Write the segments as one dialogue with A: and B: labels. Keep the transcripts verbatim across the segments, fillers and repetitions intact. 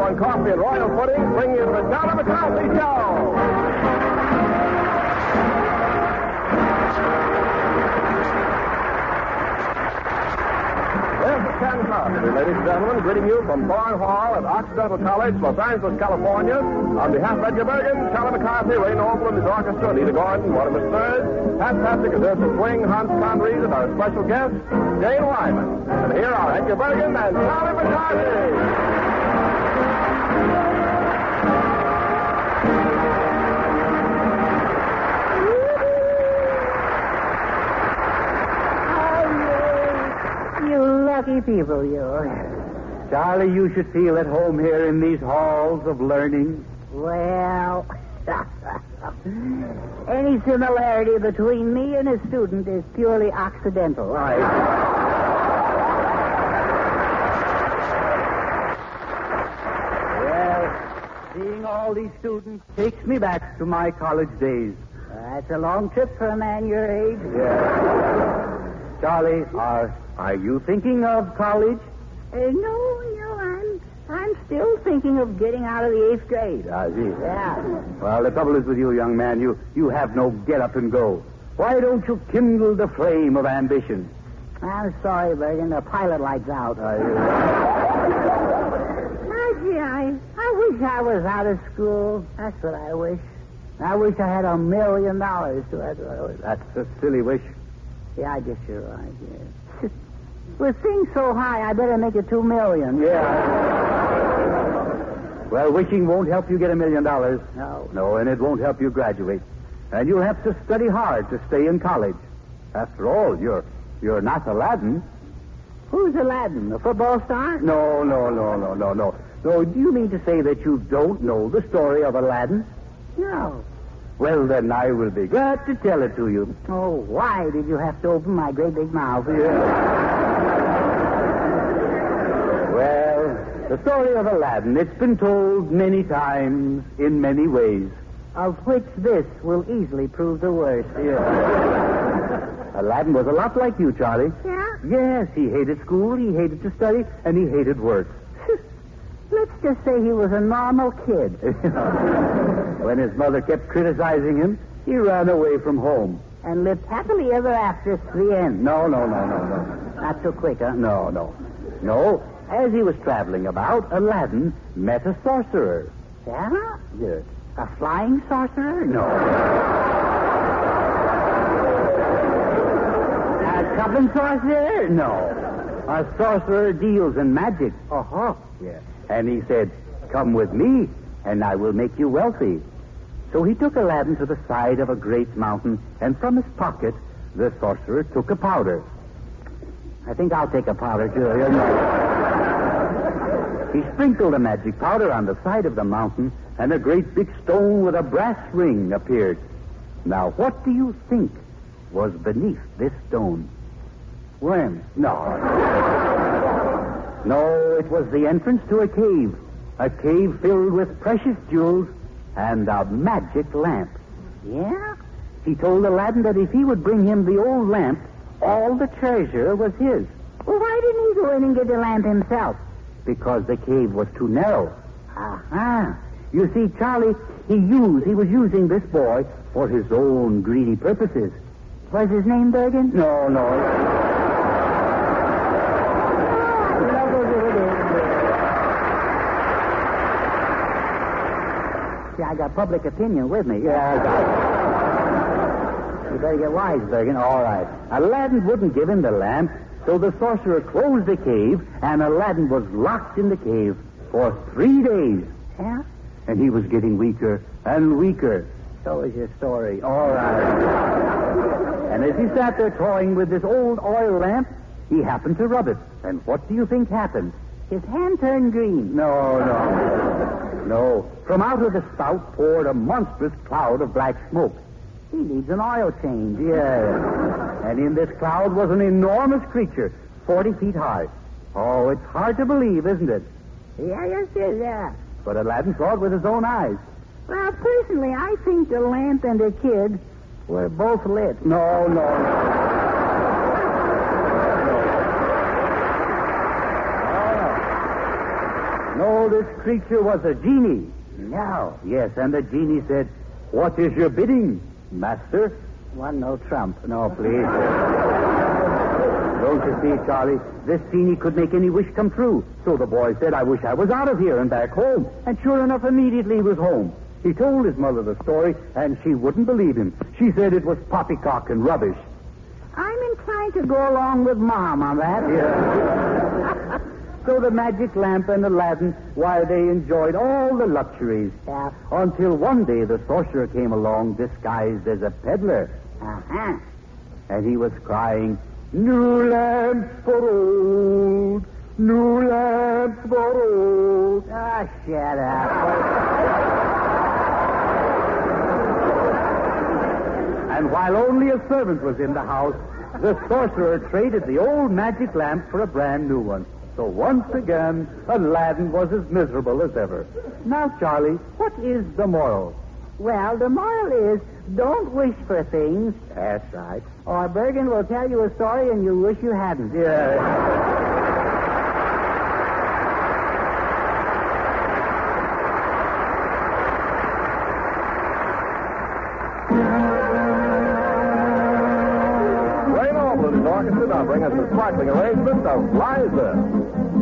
A: on coffee and royal pudding bring you the Charlie McCarthy Show. Ken Carpenter, ladies and gentlemen, greeting you from Thorne Hall at Occidental College, Los Angeles, California. On behalf of Edgar Bergen, Charlie McCarthy, Ray Noble, and his orchestra, Anita Gordon, Mortimer Sturz, Pat Patrick, and Ursula Swing, Hans Conried, and our special guest, Jane Wyman. And here are Edgar Bergen and Charlie McCarthy.
B: Lucky people, you.
C: Charlie, you should feel at home here in these halls of learning.
B: Well, any similarity between me and a student is purely accidental.
C: Right. Well, seeing all these students takes me back to my college days.
B: That's a long trip for a man your age.
C: Yeah. Charlie, are... Are you thinking of college?
B: Uh, no, no, I'm I'm still thinking of getting out of the eighth grade.
C: Ah, gee.
B: Yeah.
C: Well, the trouble is with you, young man, you, you have no get up and go. Why don't you kindle the flame of ambition?
B: I'm sorry, Bergen. The pilot light's out.
C: Uh,
B: Gee, I, I wish I was out of school. That's what I wish. I wish I had a million dollars to it.
C: That's a silly wish.
B: Yeah, I guess you're right, yeah. With things so high, I better make it two million.
C: Yeah. Well, wishing won't help you get a million dollars.
B: No.
C: No, and it won't help you graduate. And you'll have to study hard to stay in college. After all, you're you're not Aladdin.
B: Who's Aladdin? The football star?
C: No, no, no, no, no, no. No, do you mean to say that you don't know the story of Aladdin?
B: No.
C: Well, then I will be glad to tell it to you.
B: Oh, why did you have to open my great big mouth?
C: Yeah. Well, the story of Aladdin, it's been told many times in many ways.
B: Of which this will easily prove the worst.
C: Yeah. Aladdin was a lot like you, Charlie.
B: Yeah?
C: Yes, he hated school, he hated to study, and he hated work.
B: Let's just say he was a normal kid.
C: When his mother kept criticizing him, he ran away from home.
B: And lived happily ever after to the end.
C: No, no, no, no, no.
B: Not so quick, huh?
C: No, no. No, as he was traveling about, Aladdin met a sorcerer.
B: Yeah?
C: Yes.
B: A flying sorcerer?
C: No.
B: A cupping sorcerer?
C: No. A sorcerer deals in magic.
B: Uh-huh.
C: Yes. And he said, "Come with me, and I will make you wealthy." So he took Aladdin to the side of a great mountain, and from his pocket, the sorcerer took a powder. I think I'll take a powder, too. He sprinkled the magic powder on the side of the mountain, and a great big stone with a brass ring appeared. Now, what do you think was beneath this stone?
B: Worms.
C: No. No, it was the entrance to a cave. A cave filled with precious jewels and a magic lamp.
B: Yeah?
C: He told Aladdin that if he would bring him the old lamp, all the treasure was his.
B: Well, why didn't he go in and get the lamp himself?
C: Because the cave was too narrow.
B: Ah.
C: You see, Charlie, he used, he was using this boy for his own greedy purposes.
B: Was his name Bergen?
C: No, no.
B: See, I got public opinion with me.
C: Yeah, I got it.
B: You better get wise, Bergen.
C: All right. Aladdin wouldn't give him the lamp, so the sorcerer closed the cave, and Aladdin was locked in the cave for three days.
B: Yeah?
C: And he was getting weaker and weaker.
B: So is your story.
C: All right. And as he sat there toying with this old oil lamp, he happened to rub it. And what do you think happened?
B: His hand turned green.
C: No, no. No. From out of the spout poured a monstrous cloud of black smoke.
B: He needs an oil change.
C: Yes. And in this cloud was an enormous creature, forty feet high. Oh, it's hard to believe, isn't it?
B: Yeah, yes, yes, yeah.
C: But Aladdin saw it with his own eyes.
B: Well, personally, I think the lamp and the kid were both lit.
C: No, no, no. No, this creature was a genie.
B: No.
C: Yes, and the genie said, "What is your bidding, master?"
B: One no trump.
C: No, please. Don't you see, Charlie? This genie could make any wish come true. So the boy said, "I wish I was out of here and back home." And sure enough, immediately he was home. He told his mother the story, and she wouldn't believe him. She said it was poppycock and rubbish.
B: I'm inclined to go along with Mom on that.
C: Yeah. So the magic lamp and Aladdin, why, they enjoyed all the luxuries.
B: Yeah.
C: Until one day the sorcerer came along disguised as a peddler.
B: Uh-huh.
C: And he was crying, "New lamps for old, new lamps for old."
B: Oh, shut up.
C: And while only a servant was in the house, the sorcerer traded the old magic lamp for a brand new one. So once again, Aladdin was as miserable as ever. Now, Charlie, what is the moral?
B: Well, the moral is, don't wish for things,
C: That's right.
B: or Bergen will tell you a story and you wish you hadn't.
C: Yeah.
A: Ray Noble's orchestra now bring us a sparkling arrangement of Liza.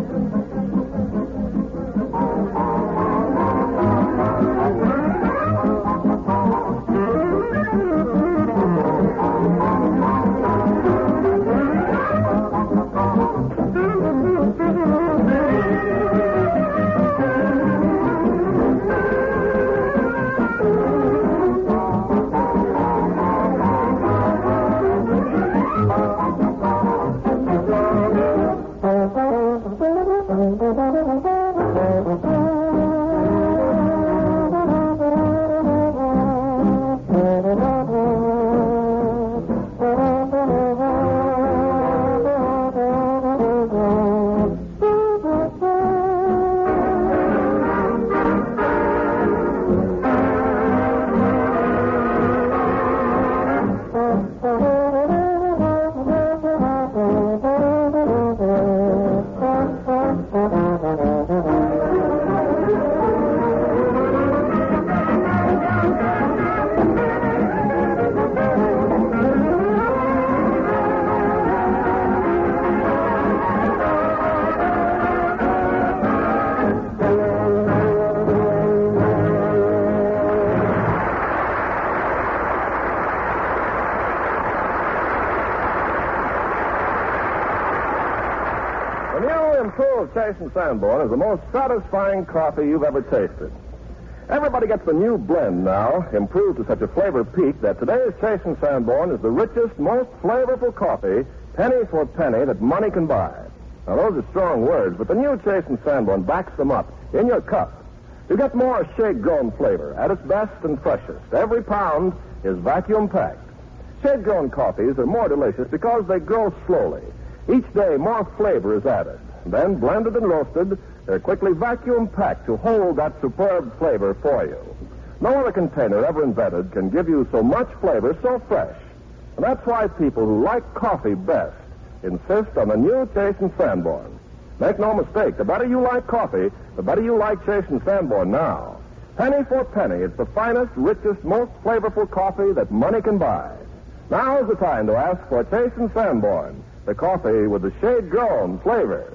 A: The new improved Chase and Sanborn is the most satisfying coffee you've ever tasted. Everybody gets the new blend now, improved to such a flavor peak that today's Chase and Sanborn is the richest, most flavorful coffee, penny for penny, that money can buy. Now, those are strong words, but the new Chase and Sanborn backs them up in your cup. You get more shade-grown flavor at its best and freshest. Every pound is vacuum-packed. Shade-grown coffees are more delicious because they grow slowly. Each day, more flavor is added. Then, blended and roasted, they're quickly vacuum-packed to hold that superb flavor for you. No other container ever invented can give you so much flavor so fresh. And that's why people who like coffee best insist on the new Chase and Sanborn. Make no mistake, the better you like coffee, the better you like Chase and Sanborn now. Penny for penny, it's the finest, richest, most flavorful coffee that money can buy. Now's the time to ask for Chase and Sanborn, the coffee with the shade-grown flavor.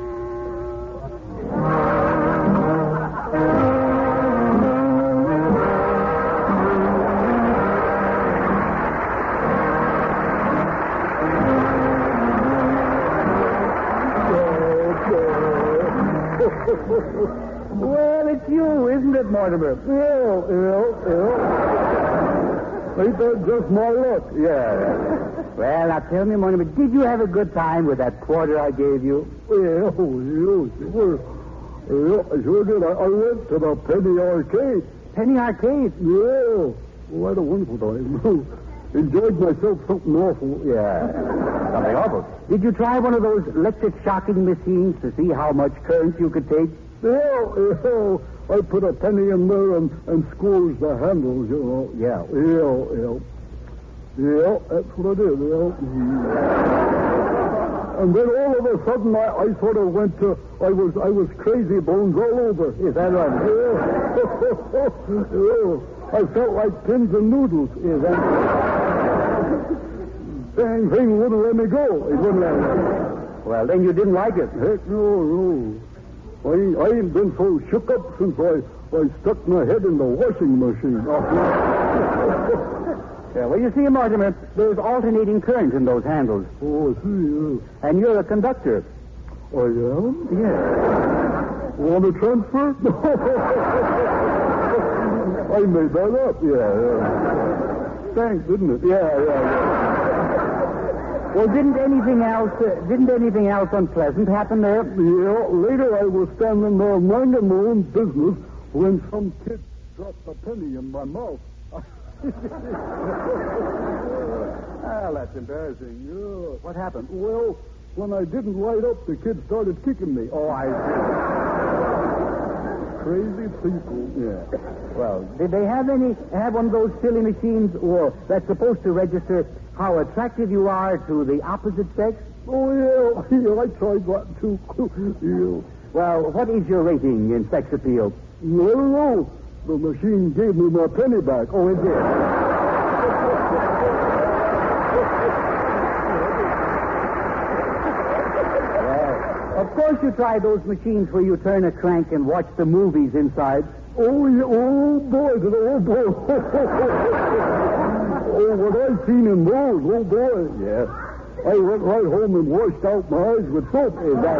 C: Well, it's you, isn't it, Mortimer?
D: Yeah, yeah, yeah. Ain't that just my luck?
C: Yeah. Well, now tell me, Mortimer, did you have a good time with that quarter I gave you?
D: Yeah, oh, yeah, sure. Yeah, I sure did. I, I went to the Penny Arcade.
C: Penny Arcade?
D: Yeah. Oh, I had a wonderful time. Enjoyed myself something awful.
C: Yeah. Something awful. Did you try one of those electric shocking machines to see how much current you could take?
D: Yeah, yeah. I put a penny in there and, and squeezed the handles, you know.
C: Yeah.
D: Yeah, yeah. Yeah, that's what I did, yeah. And then all of a sudden, I, I sort of went to, I was I was crazy bones all over.
C: Is that right?
D: Yeah. Yeah. I felt like pins and noodles.
C: Is that
D: Dang thing wouldn't let me go. It wouldn't let me go.
C: Well, then you didn't like it.
D: Heck no, no. I ain't, I ain't been so shook up since I, I stuck my head in the washing machine.
C: Yeah, well, you see, Mortimer, there's alternating current in those handles.
D: Oh, I see, yeah.
C: And you're a conductor.
D: I am?
C: Yes.
D: Want to transfer? I made that up, yeah, yeah. Thanks, didn't it? Yeah, yeah, yeah.
C: Well, didn't anything else, uh, didn't anything else unpleasant happen there?
D: Yeah, later I was standing there minding my own business when some kid dropped a penny in my mouth.
C: Ah, that's embarrassing.
D: Yeah.
C: What happened?
D: Well, when I didn't light up, the kid started kicking me.
C: Oh, I see.
D: Crazy people.
C: Yeah. Well, did they have any, have one of those silly machines or that's supposed to register how attractive you are to the opposite sex?
D: Oh, yeah, yeah, I tried that too. Yeah.
C: Well, what is your rating in sex appeal?
D: No, no. The machine gave me my penny back.
C: Oh, it did? Well, of course you tried those machines where you turn a crank and watch the movies inside.
D: Oh, yeah, oh, boy, did oh, boy. Oh, what I've seen in those, oh, boy.
C: Yes.
D: I went right home and washed out my eyes with soap.
C: Is that...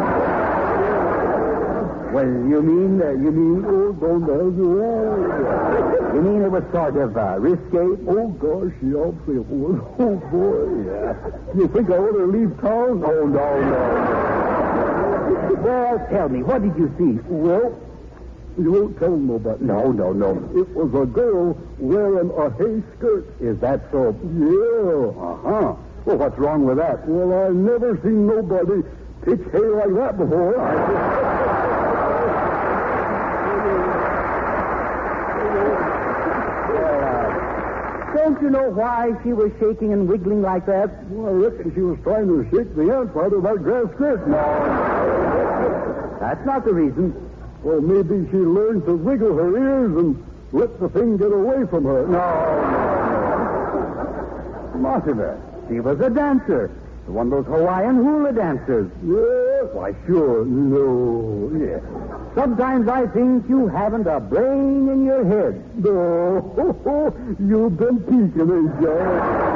C: Well, you mean, uh, you mean...
D: Oh, don't have you. Oh,
C: you mean it was sort of uh, risque?
D: Oh, gosh, yeah, I'll say it was. Oh, boy. Yeah. You think I ought to leave town?
C: Oh, no, no. Well, tell me, what did you see?
D: Well... You won't tell nobody.
C: No, no, no.
D: It was a girl wearing a hay skirt.
C: Is that so?
D: Yeah.
C: Uh-huh. Well, what's wrong with that?
D: Well, I've never seen nobody pitch hay like that before.
C: Well, uh, don't you know why she was shaking and wiggling like that?
D: Well, I reckon she was trying to shake the ants out of that grass skirt.
C: No. That's not the reason.
D: Well, maybe she learned to wiggle her ears and let the thing get away from her.
C: No, no. Mortimer, she was a dancer. One of those Hawaiian hula dancers.
D: Yes.
C: Why, sure.
D: No.
C: Yes. Sometimes I think you haven't a brain in your head.
D: No. You've been peeking me, Joe.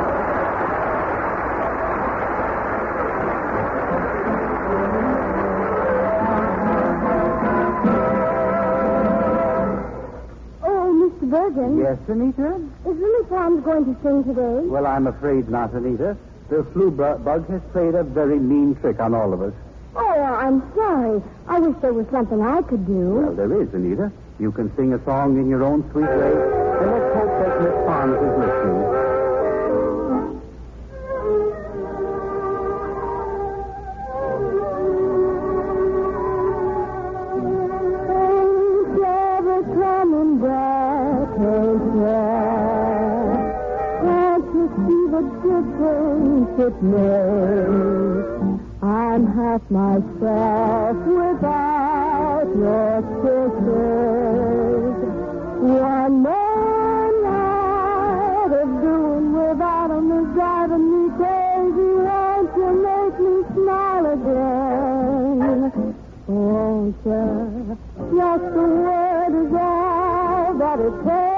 E: Bergen.
C: Yes, Anita?
E: Is Lily Pond going to sing today?
C: Well, I'm afraid not, Anita. The flu bu- bug has played a very mean trick on all of us.
E: Oh, I'm sorry. I wish there was something I could do.
C: Well, there is, Anita. You can sing a song in your own sweet way, and let's hope that Miss Pond is listening.
E: It makes. I'm half myself without your kisses. One more night of doing without 'em is driving me crazy. Won't you make me smile again? Won't you? Just the word is all that it takes.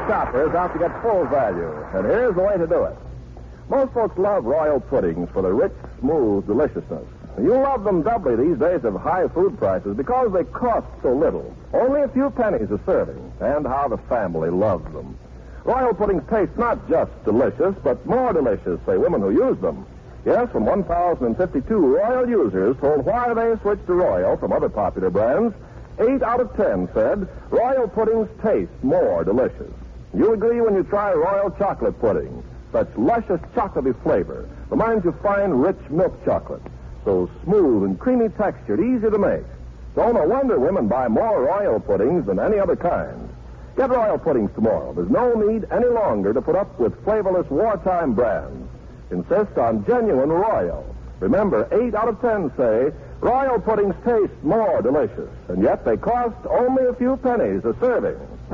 A: shopper is out to get full value, and here's the way to do it. Most folks love royal puddings for the rich, smooth deliciousness. You love them doubly these days of high food prices because they cost so little. Only a few pennies a serving, and how the family loves them. Royal puddings taste not just delicious, but more delicious, say women who use them. Yes, from one thousand fifty-two Royal users told why they switched to Royal from other popular brands, eight out of ten said Royal puddings taste more delicious. You'll agree when you try Royal chocolate pudding. Such luscious chocolatey flavor reminds you of fine, rich milk chocolate. So smooth and creamy textured, easy to make. So no wonder women buy more Royal puddings than any other kind. Get Royal puddings tomorrow. There's no need any longer to put up with flavorless wartime brands. Insist on genuine Royal. Remember, eight out of ten say Royal puddings taste more delicious, and yet they cost only a few pennies a serving.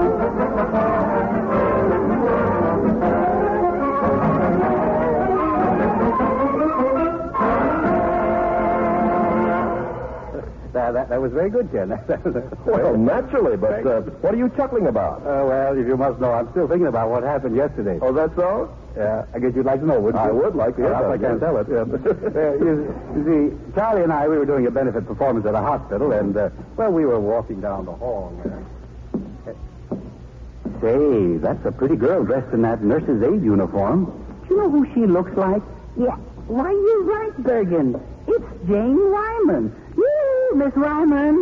C: Uh, that, that was very good, Ken.
A: Well, naturally, but uh, what are you chuckling about?
C: Uh, well, if you must know, I'm still thinking about what happened yesterday.
A: Oh, that's so?
C: Yeah, I guess you'd like to know, wouldn't you?
A: I would like to hear
C: Well,
A: that,
C: I can't
A: yes.
C: tell it. Yeah. uh, you, you see, Charlie and I, we were doing a benefit performance at a hospital, and, uh, well, we were walking down the hall. Uh, say, that's a pretty girl dressed in that nurse's aid uniform. Do you know who she looks like? Yeah. Why, you're right, Bergen. It's Jane Wyman. Woo, Miss Wyman.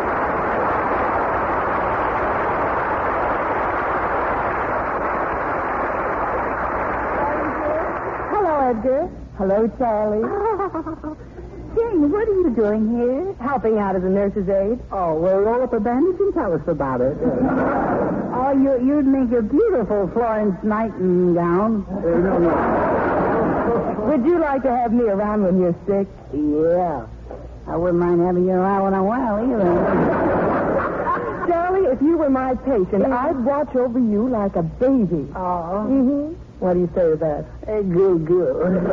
E: Hello, Edgar. Hello, Charlie.
B: Jane, what are you doing here?
E: Helping out as a nurse's aide.
B: Oh, well, roll up a bandage and tell us about it. oh, you, you'd make a beautiful Florence Nightingale gown. Uh, no, no.
E: Would you like to have me around when you're sick?
B: Yeah. I wouldn't mind having you around when I'm well, either.
E: Charlie, if you were my patient, I'd watch over you like a baby.
B: Oh.
E: Mm-hmm. What do you say to that?
B: Uh, good, good.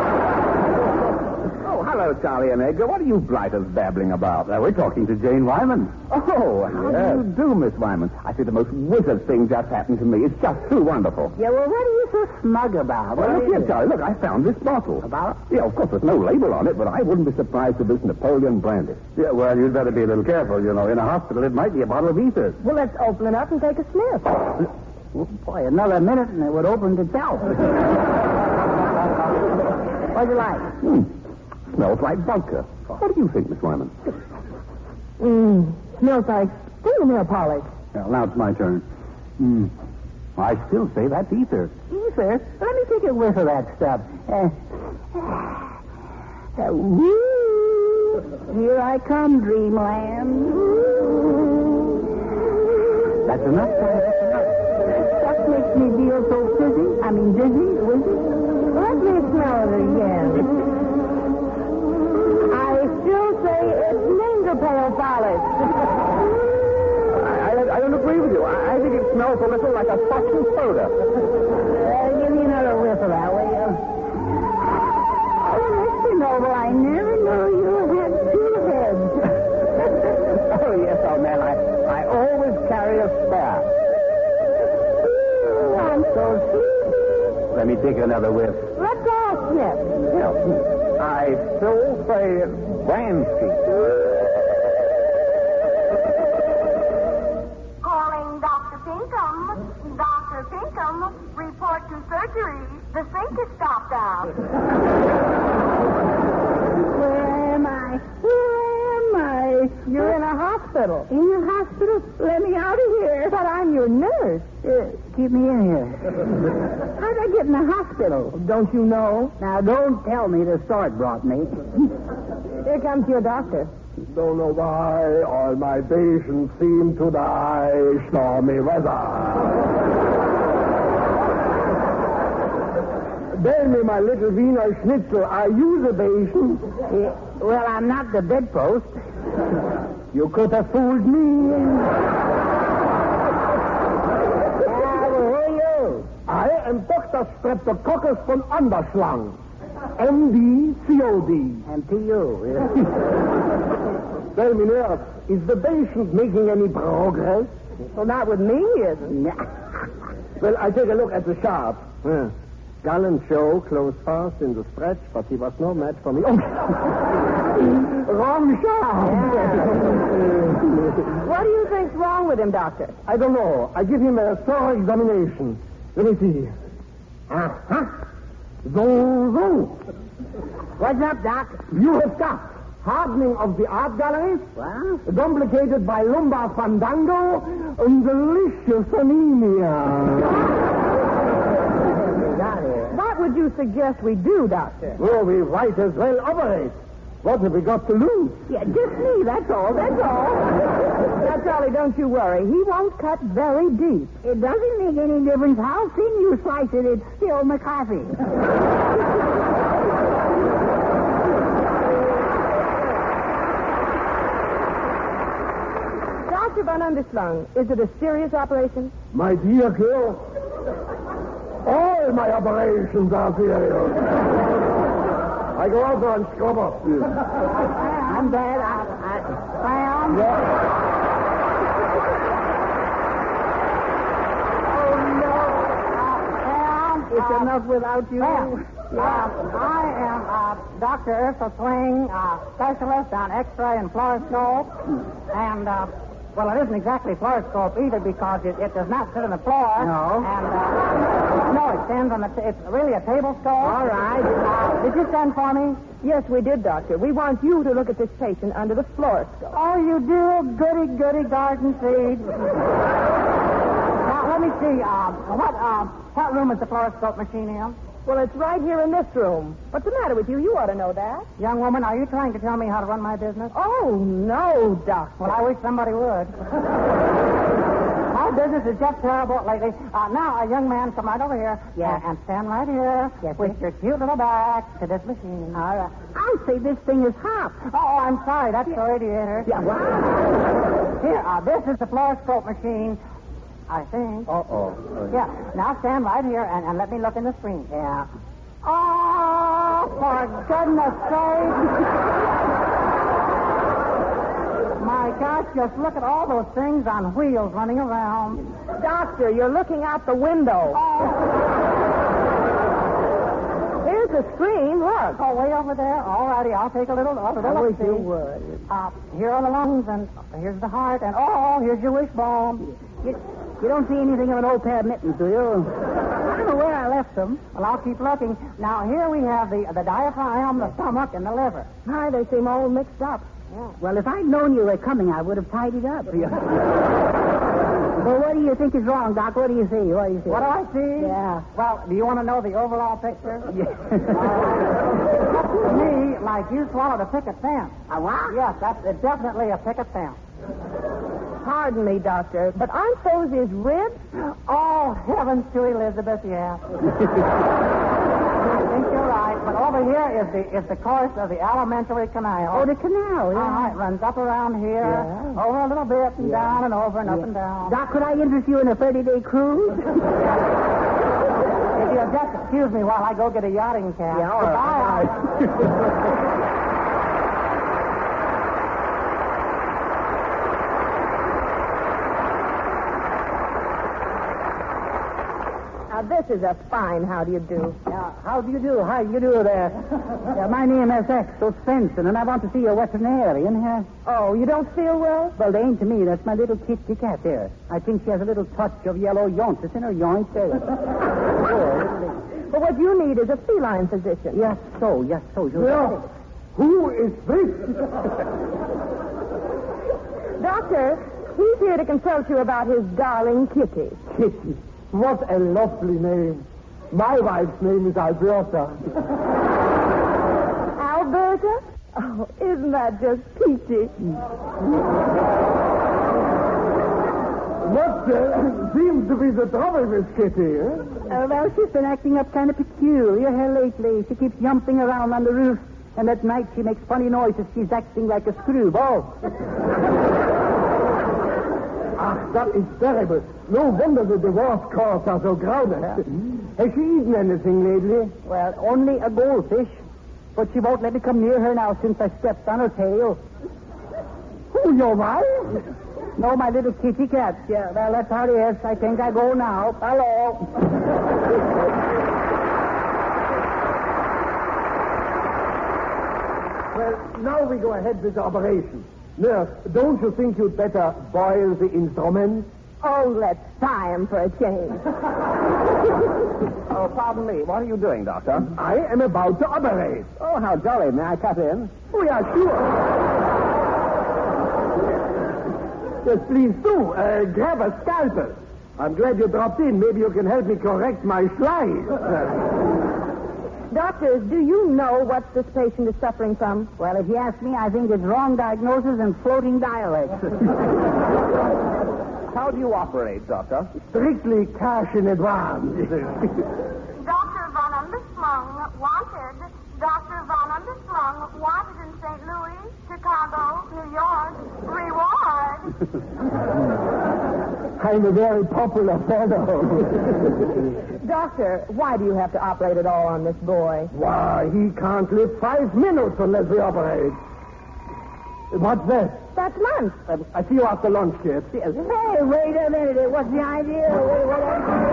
C: Oh, hello, Charlie and Edgar. What are you blighters babbling about? Uh, we're talking to Jane Wyman. Oh, how do you do, Miss Wyman? I see the most wizard thing just happened to me. It's just too wonderful.
B: Yeah, well, what are you so smug about?
C: Well,
B: What
C: look
B: is
C: here,
B: it?
C: Charlie. Look, I found this bottle.
B: About?
C: Yeah, of course, there's no label on it, but I wouldn't be surprised if it's Napoleon brandy. Yeah, well, you'd better be a little careful. You know, in a hospital, it might be a bottle of ether.
E: Well, let's open it up and take a sniff.
B: Oh, boy, another minute and it would open itself. What'd you like?
C: Hmm. Smells like vodka. What do you think, Miss Wyman?
E: Mmm. Smells like fingernail polish.
C: Well, now it's my turn. Hmm. I still say that's ether.
B: Ether? Let me take a whiff of that stuff. Uh, uh, woo! Here I come, dreamland.
C: That's enough, Charlie. That's enough.
B: What makes me feel so dizzy? I mean, dizzy, wizzy?
E: Let me smell it again. I still say it's Ninderpale polish.
C: I, I, I don't agree with you. I, I think it smells a little like a fucking soda.
B: Uh, give me another whiff of that, will you? Oh, Mister Noble, I never knew you had two heads.
C: Oh, yes, old man. I, I always carry a spare.
B: Ooh, I'm so sleepy.
C: Let me take another whiff.
E: Let's all sniff.
C: Yeah. I still say Bransky.
F: Calling Doctor Pinkham. Doctor Pinkham, report to surgery. The sink is stopped out.
B: Where am I? Where am I?
E: You're in a hospital.
B: In your hospital? Let me out of here.
E: But I'm your nurse.
B: Uh, keep me in here. How'd I get in the hospital?
E: Don't you know?
B: Now, don't tell me the sword brought me.
E: Here comes your doctor.
D: Don't know why all my patients seem to die stormy weather. Tell me, my little Wiener Schnitzel, are you the patient?
B: Uh, well, I'm not the bedpost.
D: You could have fooled me.
B: Uh, who are you?
D: I am Doctor Streptococcus von Anderschlang, M D C O D.
B: And to you.
D: Tell me, nurse, is the patient making any progress?
E: Well, not with me, he isn't.
G: Well, I take a look at the sharp. Yeah. Gallant show, closed fast in the stretch, but he was no match for me. Oh. Wrong sharp.
H: What do you think's wrong with him, Doctor?
G: I don't know. I give him a thorough examination. Let me see. Uh-huh. Zo, zo.
B: What's up, Doc?
G: You have got hardening of the art galleries,
B: Well,
G: complicated by lumbar fandango, and delicious anemia.
B: got it.
H: What would you suggest we do, Doctor?
G: Oh, we might as well operate. What have we got to lose?
B: Yeah, just me, that's all, that's all.
H: Now, Charlie, don't you worry. He won't cut very deep.
B: It doesn't make any difference how thin you slice it, it's still McCarthy.
H: Doctor Van Underslung, is it a serious operation?
G: My dear girl, all my operations are serious. I go out there and scrub up.
B: I'm bad. I, I found. Oh, no. Uh, it's
I: uh,
B: enough without you.
I: Well, uh, I am uh, Doctor Ursula Swing, uh, specialist on X-ray and fluoroscope. And, uh, well, it isn't exactly fluoroscope either because it, it does not sit on the floor.
B: No.
I: And, uh, no, it stands on the, t- it's really a table scope.
B: All right.
I: Uh, did you send for me?
H: Yes, we did, Doctor. We want you to look at this patient under the fluoroscope.
I: Oh, you do? Goody, goody garden seed. Now, let me see. Uh, what, uh, what room is the fluoroscope machine in?
H: Well, it's right here in this room. What's the matter with you? You ought to know that.
I: Young woman, are you trying to tell me how to run my business?
H: Oh, no, Doctor.
I: Well, I wish somebody would. My business is just terrible lately. Uh, now, a young man, come right over here.
B: Yes.
I: And, and stand right here
B: Yes,
I: with
B: sir.
I: your cute little back to this machine.
B: All right. I say this thing is hot.
I: Oh, I'm sorry. That's the radiator.
B: Yeah, what?
I: Here, uh, this is the fluoroscope machine, I think.
G: Uh-oh.
I: Yeah. Now stand right here and, and let me look in the screen. Yeah. Oh, for goodness sake. My gosh, just look at all those things on wheels running around.
H: Doctor, you're looking out the window. Here's the screen. Look.
I: Oh, way over there. All righty, I'll take a little, a little
B: I wish
I: look-see.
B: you would.
I: Uh, here are the lungs, and here's the heart, and oh, here's your wishbone.
B: You, you don't see anything of an old pair of mittens, do you? I don't know where I left them.
I: Well, I'll keep looking. Now, here we have the the diaphragm, the stomach, and the liver.
H: My, they seem all mixed up.
B: Well, if I'd known you were coming, I would have tied it up. Well, what do you think is wrong, Doc? What do you see? What do you see?
I: What do I see?
B: Yeah.
I: Well, do you want to know the overall picture?
B: Yeah.
I: To me, like you swallowed a picket fence.
B: A what?
I: Yes, that's it's definitely a picket fence.
H: Pardon me, Doctor, but aren't those his ribs?
I: Oh, heavens to Elizabeth, yes. I think you're right. But over here is the is the course of the alimentary canal.
B: Oh, the canal, yeah.
I: Uh-huh, it runs up around here,
B: Yeah.
I: over a little bit, and
B: Yeah.
I: down and over and up
B: Yeah.
I: and down.
B: Doc, could I interest you in a thirty-day cruise?
I: If you'll just excuse me while I go get a yachting cap.
B: Yeah, all right.
I: Goodbye.
H: Now, this is a fine how do you do.
B: Yeah, how do you do? How do you do there? Yeah, my name is Axel Svensson, and I want to see a veterinarian here.
H: Oh, you don't feel well?
B: Well, they ain't to me. That's my little kitty cat there. I think she has a little touch of yellow jaundice in her joint there.
H: But what you need is a feline physician.
B: Yes, so, yes, so. You
G: Well, who is this?
H: Doctor, he's here to consult you about his darling kitty.
G: Kitty. What a lovely name. My wife's name is Alberta.
H: Alberta? Oh, isn't that just peachy?
G: What uh, seems to be the trouble with Kitty, eh?
B: Uh, well, she's been acting up kind of peculiar here lately. She keeps jumping around on the roof, and at night she makes funny noises. She's acting like a screwball.
G: Ah, that is terrible. No wonder the divorce courts are so crowded. Has she eaten anything lately?
B: Well, only a goldfish. But she won't let me come near her now since I stepped on her tail.
G: Who, your wife?
B: No, my little kitty cat. Yeah, well, that's how it is. I think I go now. Hello.
G: Well, now we go ahead with the operation. Nurse, don't you think you'd better boil the instrument?
H: Oh, let's tie him for a change.
A: Oh, pardon me. What are you doing, Doctor?
G: I am about to operate.
A: Oh, how jolly. May I cut in?
G: Oh, yeah, sure. Yes, please do. Uh, grab a scalpel. I'm glad you dropped in. Maybe you can help me correct my slide.
H: Doctors, do you know what this patient is suffering from?
B: Well, if you ask me, I think it's wrong diagnosis and floating dialects.
A: How do you operate, Doctor?
G: Strictly cash in advance.
F: Doctor Von Underslung wanted. Doctor Von Underslung wanted in Saint Louis, Chicago, New York. Reward.
G: I'm a very popular fellow.
H: Doctor, why do you have to operate at all on this boy?
G: Why, he can't live five minutes unless we operate. What's that?
H: That's lunch.
G: Uh, I see you after lunch, kid.
B: Hey, wait a minute. What's the idea? Wait, what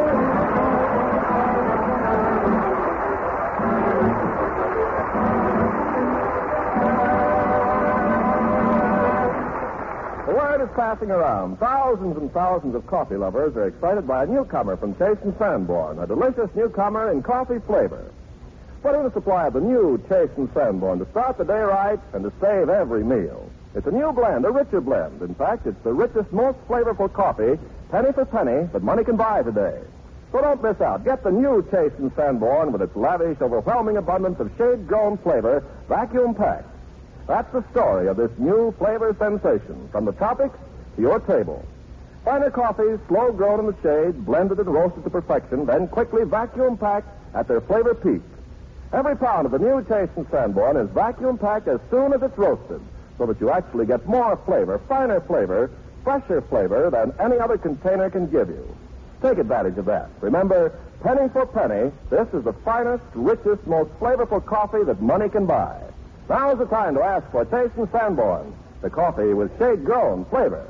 A: The word is passing around. Thousands and thousands of coffee lovers are excited by a newcomer from Chase and Sanborn, a delicious newcomer in coffee flavor. Put in a supply of the new Chase and Sanborn to start the day right and to save every meal. It's a new blend, a richer blend. In fact, it's the richest, most flavorful coffee, penny for penny, that money can buy today. So don't miss out. Get the new Chase and Sanborn with its lavish, overwhelming abundance of shade-grown flavor, vacuum-packed. That's the story of this new flavor sensation, from the tropics to your table. Finer coffees, slow-grown in the shade, blended and roasted to perfection, then quickly vacuum-packed at their flavor peak. Every pound of the new Chase and Sanborn is vacuum-packed as soon as it's roasted, so that you actually get more flavor, finer flavor, fresher flavor than any other container can give you. Take advantage of that. Remember, penny for penny, this is the finest, richest, most flavorful coffee that money can buy. Now's the time to ask for Chase and Sanborn, the coffee with shade-grown flavor.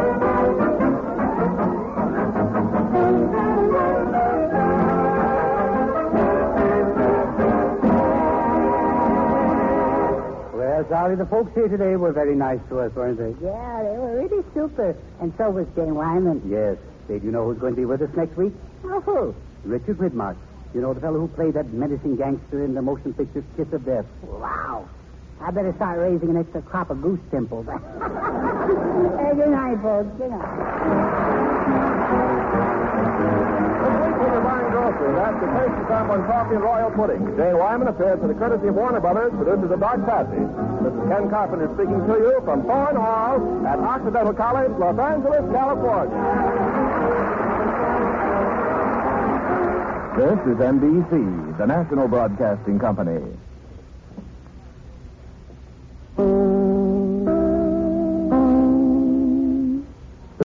C: Well, sorry, the folks here today were very nice to us, weren't they?
B: Yeah, they were really super. And so was Jane Wyman.
C: Yes. Say, do you know who's going to be with us next week?
B: Oh, who?
C: Richard Widmark. You know, the fellow who played that menacing gangster in the motion picture Kiss of Death.
B: Wow. I better start raising an extra crop of goose pimples. Hey, good night, folks. Good night.
A: Grocery, that's the Chase and Sanborn Coffee and Royal Pudding. Jane Wyman appeared for the courtesy of Warner Brothers, producers of Doc Patsy. This is Ken Carpenter speaking to you from Thorne Hall at Occidental College, Los Angeles, California. This is N B C, the national broadcasting company.